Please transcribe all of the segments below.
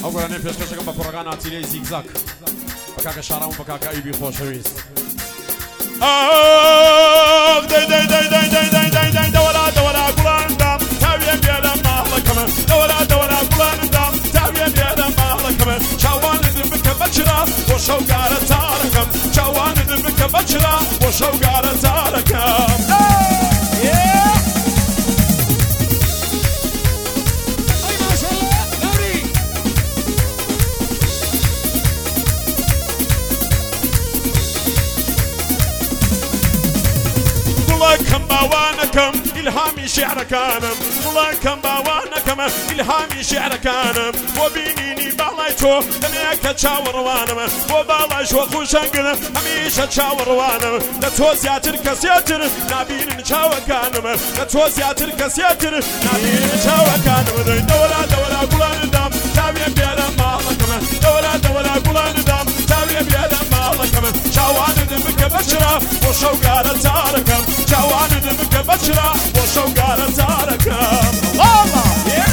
ئەوگەرە نێ پێشکەشەکەم بە کوڕەکان ئاتیلەی زیگزاک بە کاکە شارام و بە کاکە ئەیبی خۆشەویست دەوەرا دەوەرا گوڵاندام تاویە بێرە ماڵەکەمە دەوەرا دەوەرا گوڵاندام تاویە بێرە ماڵەکەمە چاوانت بکە بەچرا بۆ شەوگارە تارەکەم چاوانت بکە بەچرا بۆ شەوگارە تارەکەم كم باوانكم إلهامي شعر كانم والله كم باوانكم إلهامي شعر كانم وبينيني بالايتو دميك تشاور وانم وبالايش وخوشنقل هميشه تشاور وانم لتوزياتر كسياتر نابين نشاور كانم لتوزياتر كسياتر نابين نشاور كانم دورا دورا قلان دام تاوية بيالا مالكم دورا دورا قلان دام تاوية بيالا مالكم شاوان دمك بشرا وشوقارة تاركم شاوان دمك بشرا وشوقارة تاركم الله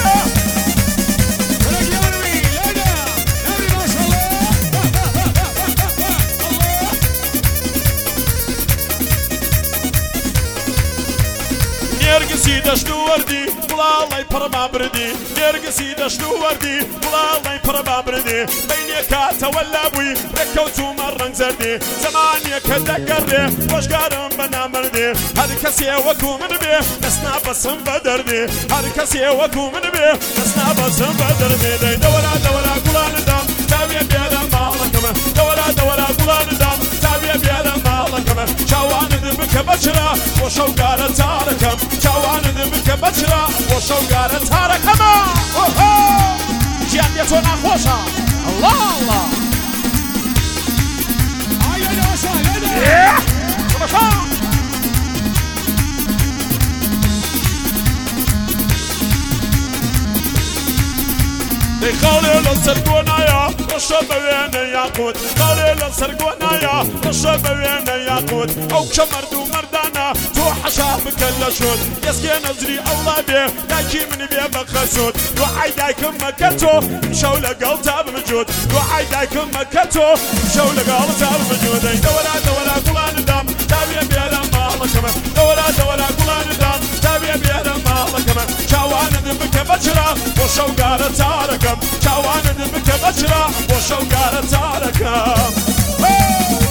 نرقصي دشتو وردي ولا الله يبرما بردي نرقصي دشتو وردي ولا الله يبرما بردي بيني كاتا ولا بوي ركوتو مرن زردي زماني كدقردي وشقارم بنا مردي هذا كسي وكو من بيه نسنا بسم بدردي هذا كسي وكو من بيه نسنا بسم بدردي دورا دورا قلان دام تاوية بيالا مالكم دورا دورا قلان دام تاوية بيالا مالكم شاوان دمك بشرا وشوقارة تاركم شاوان دمك بشرا وشوقارة تاركم جيان يتونا خوشا الله الله هيا يوشا هيا خوشا خالي للسرقونايا رشب وين ياقوت خالي للسرقونايا رشب وين ياقوت او كمردو مردانا تو حشاب كل شوت يسكي نزري الله بيه داكي من بيه بخسوت وعي دايكم مكتو مشو لقلتا بمجود وعي دايكم مكتو مشو لقلتا بمجود دورا دورا قلان دام تابيا بيالا مالكم دورا دورا قلان دام تابيا بيالا مالكم شاوان دمك بشرا وشوقارة تاركم شاوان دمك بشرا وشوقارة تاركم